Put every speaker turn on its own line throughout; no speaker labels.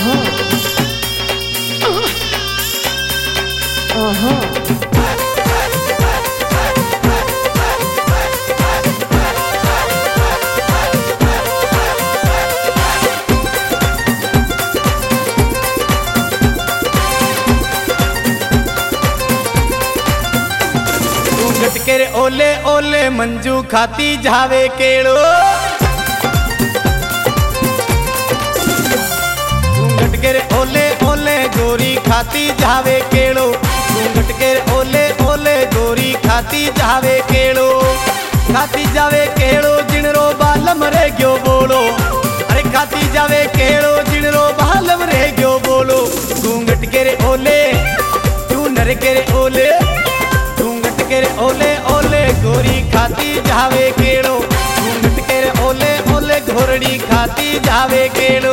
घूंघट के रे ओले ओले मंजू खाती जावे केड़ो। घूंघट के रे ओले ओले गोरी खाती जावे केड़ो। घूंघट के रे ओले ओले गोरी खाती जावे केड़ो। खाती जावे केड़ो जिणरो बालम रे गयो बोलो। अरे खाती जावे केड़ो जिणरो बालम रे गयो बोलो। घूंघट के रे ओले चूनर के रे ओले। घूंघट के रे ओले ओले गोरी खाती जावे केड़ो। घूंघट के रे ओले ओले घोरड़ी खाती जावे केड़ो।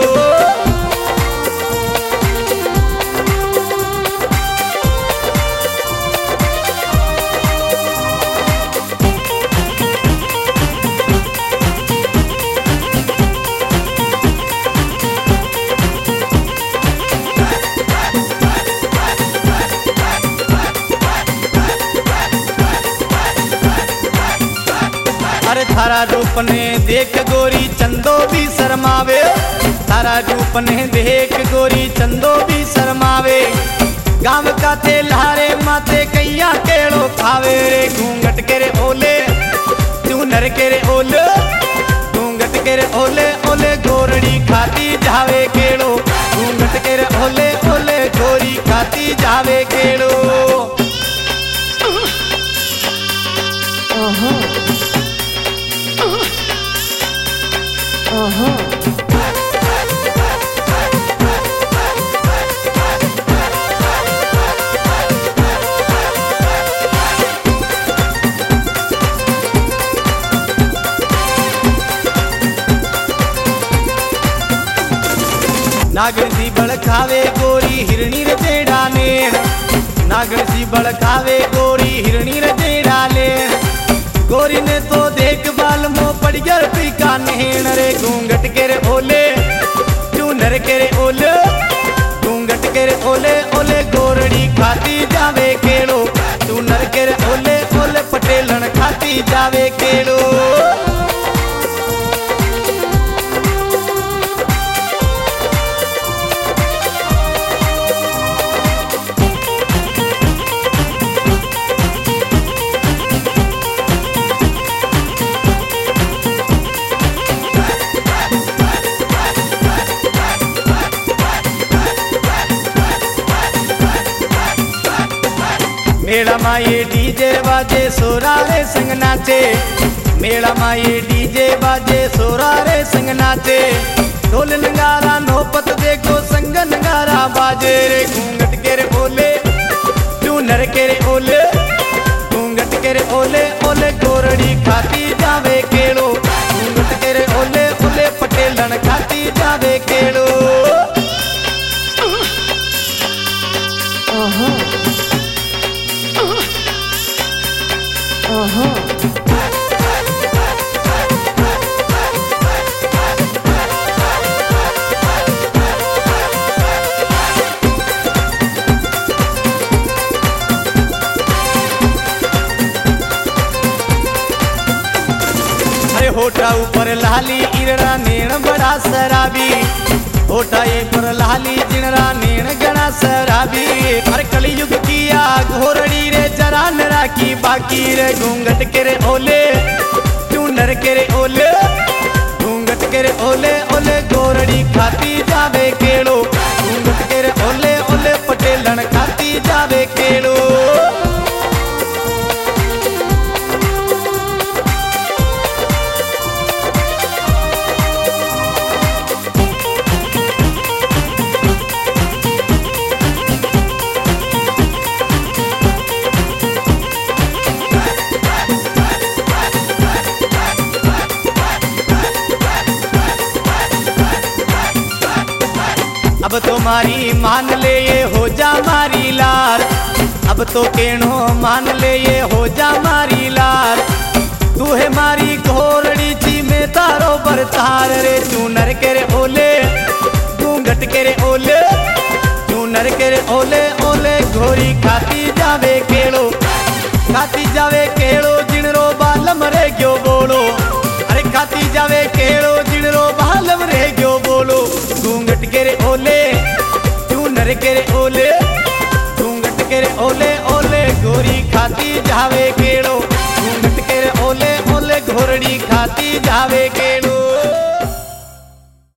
अरे थारा रूप ने देख गोरी चंदो भी शर्मावे। थारा रूप ने देख गोरी चंदो भी शर्मावे। गाँव का थे लहारे माथे कैया केड़ो खावे रे। घूंघट के रे ओले चूनर के रे ओले। घूंघट के रे ओले ओले गोरड़ी खाती जावे केड़ो। घूंघट के रे ओले ओले गोरी खाती जावे केड़ो। नागण सी बड़खावे गोरी हिरणी रे जेड़ा नेण। नागण सी बड़खावे गोरी हिरणी रे जेड़ा नेण। गोरी ने तो देख बाल मो पड़ गया पीका नेण रे। घूंघट के रे ओले चूनर के रे ओले। घूंघट के रे ओले ओले गोरड़ी खाती जावे केड़ो। चूनर के रे ओले ओले पटेलन खाती जावे केड़ो। मेला माँ ये डीजे बाजे सोरारे संग नाचे। मेला माँ ये डीजे बाजे सोरारे संग नाचे। ढोल नगारा नौपत देखो संग नगारा बाजे रे। घूंघट के रे ओले चूनर के रे ओले। घूंघट के रे ओले ओले गोरड़ी खाती जावे केड़ो। घूंघट के रे ओले ओले पटेलन खाती जावे केड़ो। अरे होठा ऊपर लाली इरड़ा नेण बड़ा शराबी। होठा ऊपर लाली जिणरा नेण गणा शराबी। अरे कलयुग की आग घोरड़ी रे जरा न राखी बाकी रे। घूंघट के रे ओले चूनर के रे ओले। घूंघट के रे ओले ओले गोरड़ी खाती जावे केड़ो। घूंघट के रे ओले ओले पटेलन खाती जावे केड़ो। अब तो मारी मान ले ये हो जा मारी लाल। अब तो केणो मान ले ये हो जा मारी लाल। तू है मारी घोरड़ी थी में तारो बरतार रे। चूनर के रे ओले घूंघट के रे ओले। खाती जावे केड़ो, घूंघट के ओले ओले घोरड़ी खाती जावे केड़ो।